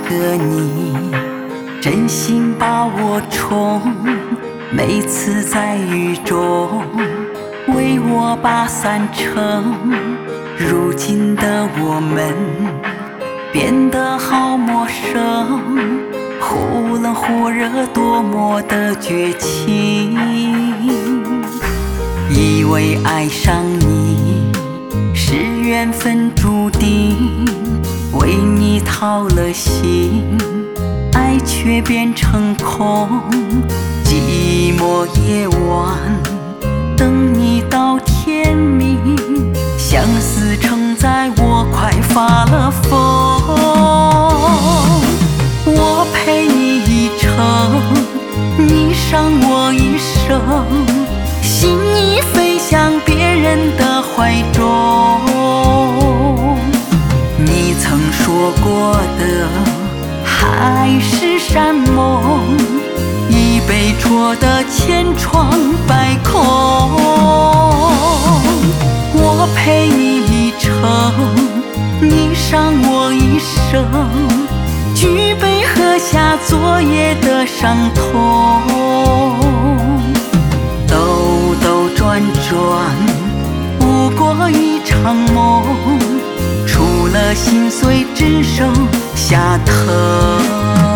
个你，真心把我宠，每次在雨中为我把伞撑。如今的我们变得好陌生，忽冷忽热，多么的绝情。以为爱上你是缘分注定，为你掏了心，爱却变成空。寂寞夜晚等你到天明，相思承载我快发了疯。我陪你一程，你伤我一生，心已飞向别人的怀中。你曾说过的海誓山盟，已被戳得千疮百孔。我陪你一程，你伤我一生，举杯喝下昨夜的伤痛。兜兜转转，不过一场梦，除了心碎，只剩下疼。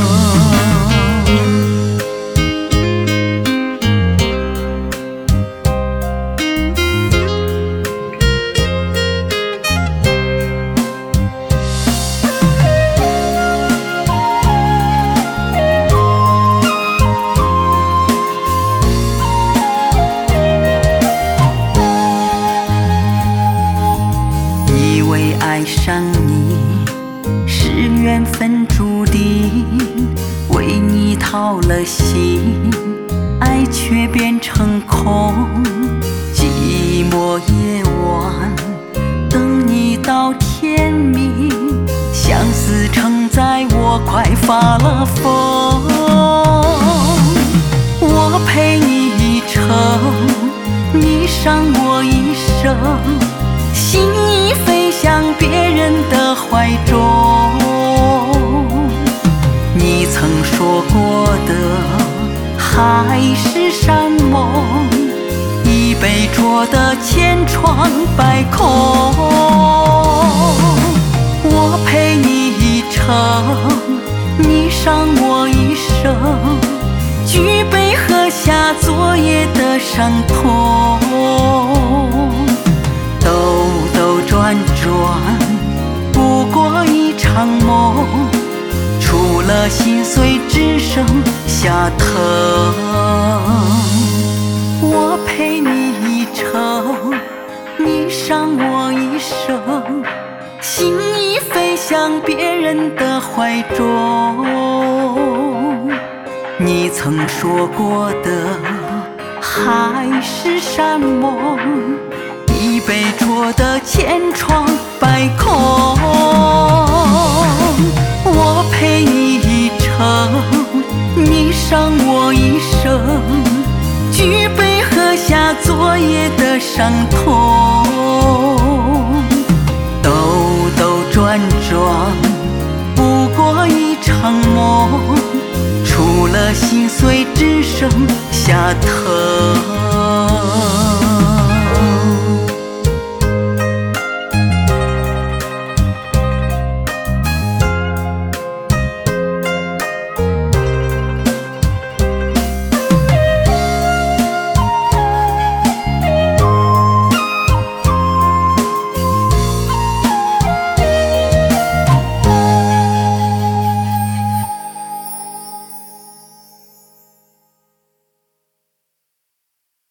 爱上你是缘分注定，为你掏了心，爱却变成空。寂寞夜晚等你到天明，相思承载我快发了疯。我陪你一程，你伤我一生，心已飞向别人的怀中。你曾说过的海誓山盟，已被戳得千疮百孔。我陪你一程，你伤我一生，举杯喝下昨夜的伤痛。转转，不过一场梦，除了心碎，只剩下疼。我陪你一程，你伤我一生，心已飞向别人的怀中。你曾说过的海誓山盟，已被戳得千疮百孔。我陪你一程，你伤我一生，举杯喝下昨夜的伤痛。兜兜转转，不过一场梦，除了心碎，只剩下疼。